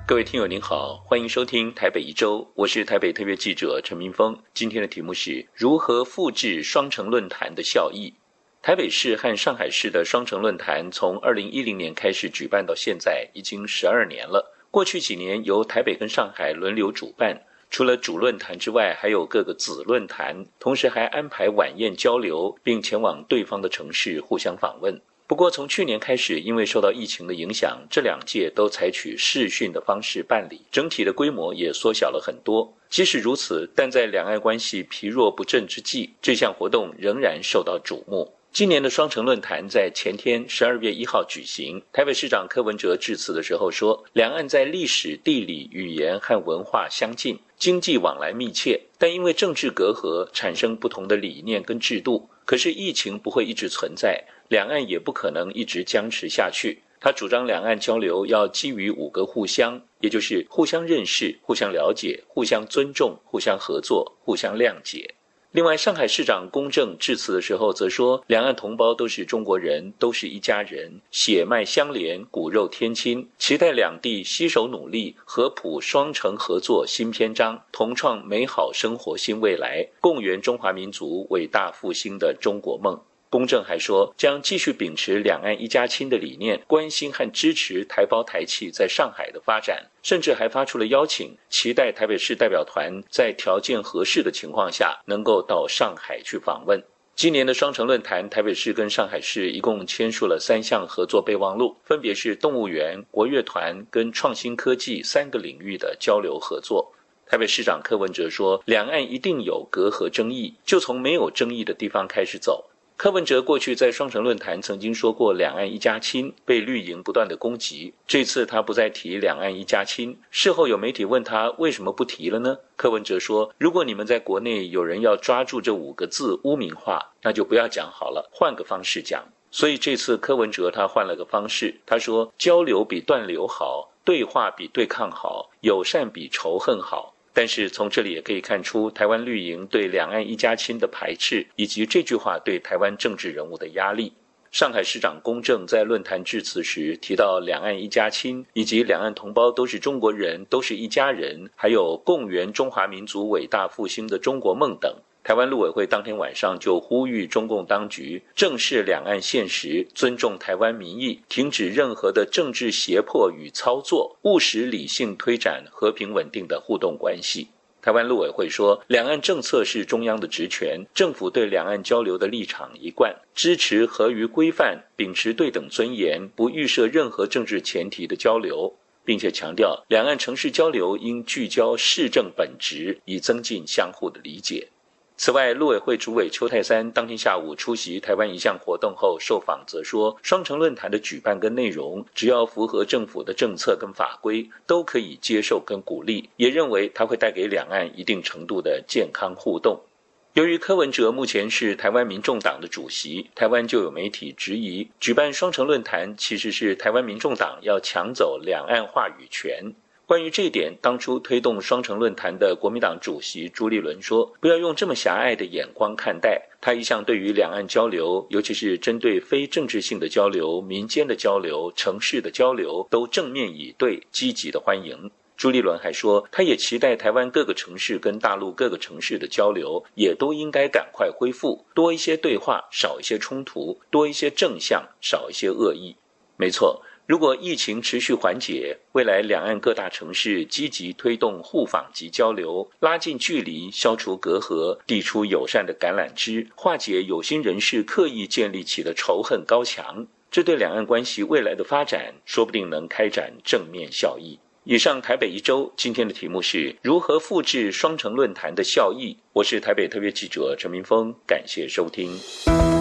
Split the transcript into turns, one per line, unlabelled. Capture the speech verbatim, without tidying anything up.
各位听友您好，欢迎收听台北一周，我是台北特约记者陈明峰。今天的题目是如何复制双城论坛的效益。台北市和上海市的双城论坛从二零一零年开始举办到现在已经十二年了。过去几年由台北跟上海轮流主办，除了主论坛之外，还有各个子论坛，同时还安排晚宴交流，并前往对方的城市互相访问。不过从去年开始，因为受到疫情的影响，这两届都采取视讯的方式办理，整体的规模也缩小了很多。即使如此，但在两岸关系疲弱不振之际，这项活动仍然受到瞩目。今年的双城论坛在前天十二月一号举行，台北市长柯文哲致辞的时候说，两岸在历史、地理、语言和文化相近，经济往来密切，但因为政治隔阂产生不同的理念跟制度。可是疫情不会一直存在，两岸也不可能一直僵持下去。他主张两岸交流要基于五个互相，也就是互相认识、互相了解、互相尊重、互相合作、互相谅解。另外，上海市长龚正致辞的时候则说，两岸同胞都是中国人，都是一家人，血脉相连，骨肉天亲，期待两地携手努力，合谱双城合作新篇章，同创美好生活新未来，共圆中华民族伟大复兴的中国梦。龚正还说，将继续秉持两岸一家亲的理念，关心和支持台胞台企在上海的发展，甚至还发出了邀请，期待台北市代表团在条件合适的情况下，能够到上海去访问。今年的双城论坛，台北市跟上海市一共签署了三项合作备忘录，分别是动物园、国乐团跟创新科技三个领域的交流合作。台北市长柯文哲说，两岸一定有隔阂争议，就从没有争议的地方开始走。柯文哲过去在双城论坛曾经说过两岸一家亲，被绿营不断的攻击。这次他不再提两岸一家亲，事后有媒体问他为什么不提了呢？柯文哲说，如果你们在国内有人要抓住这五个字污名化，那就不要讲好了，换个方式讲。所以这次柯文哲他换了个方式，他说交流比断流好，对话比对抗好，友善比仇恨好。但是从这里也可以看出台湾绿营对两岸一家亲的排斥，以及这句话对台湾政治人物的压力。上海市长龚正在论坛致辞时提到两岸一家亲，以及两岸同胞都是中国人，都是一家人，还有共圆中华民族伟大复兴的中国梦等。台湾陆委会当天晚上就呼吁中共当局正视两岸现实，尊重台湾民意，停止任何的政治胁迫与操作，务实理性推展和平稳定的互动关系。台湾陆委会说，两岸政策是中央的职权，政府对两岸交流的立场一贯支持合于规范，秉持对等尊严，不预设任何政治前提的交流，并且强调两岸城市交流应聚焦市政本质，以增进相互的理解。此外，陆委会主委邱泰三当天下午出席台湾一项活动后受访则说，双城论坛的举办跟内容只要符合政府的政策跟法规，都可以接受跟鼓励，也认为它会带给两岸一定程度的健康互动。由于柯文哲目前是台湾民众党的主席，台湾就有媒体质疑，举办双城论坛其实是台湾民众党要抢走两岸话语权。关于这一点，当初推动双城论坛的国民党主席朱立伦说，不要用这么狭隘的眼光看待，他一向对于两岸交流，尤其是针对非政治性的交流、民间的交流、城市的交流，都正面以对，积极的欢迎。朱立伦还说，他也期待台湾各个城市跟大陆各个城市的交流也都应该赶快恢复，多一些对话，少一些冲突，多一些正向，少一些恶意。没错，如果疫情持续缓解，未来两岸各大城市积极推动互访及交流，拉近距离，消除隔阂，递出友善的橄榄枝，化解有心人士刻意建立起的仇恨高墙，这对两岸关系未来的发展说不定能开展正面效益。以上台北一周，今天的题目是如何复制双城论坛的效益。我是台北特约记者陈明峰，感谢收听。